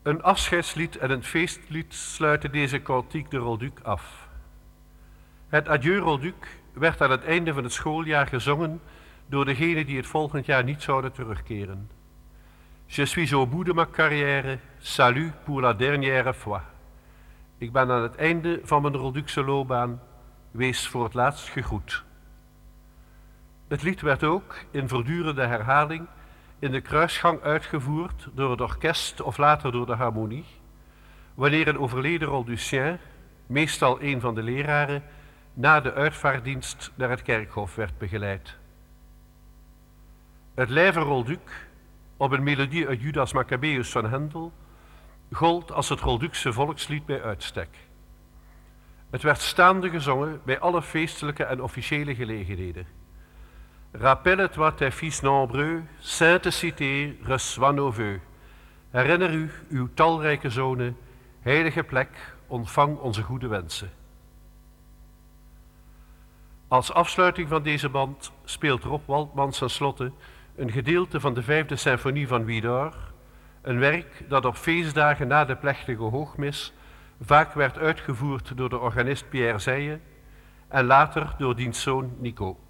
Een afscheidslied en een feestlied sluiten deze Cantique de Rolduc af. Het Adieu Rolduc werd aan het einde van het schooljaar gezongen door degenen die het volgend jaar niet zouden terugkeren. Je suis au bout de ma carrière, salut pour la dernière fois. Ik ben aan het einde van mijn Rolducse loopbaan, wees voor het laatst gegroet. Het lied werd ook in voortdurende herhaling in de kruisgang uitgevoerd door het orkest of later door de harmonie, wanneer een overleden Rolducien, meestal een van de leraren, na de uitvaarddienst naar het kerkhof werd begeleid. Het Lijve Rolduc, op een melodie uit Judas Maccabeus van Hendel, gold als het Rolducse volkslied bij uitstek. Het werd staande gezongen bij alle feestelijke en officiële gelegenheden. Rappelle-toi tes fils nombreux, sainte cité, reçois nos vœux. Herinner u uw talrijke zonen, heilige plek, ontvang onze goede wensen. Als afsluiting van deze band speelt Rob Waldmans tenslotte een gedeelte van de 5e symfonie van Widor, een werk dat op feestdagen na de plechtige hoogmis vaak werd uitgevoerd door de organist Pierre Zeije en later door diens zoon Nico.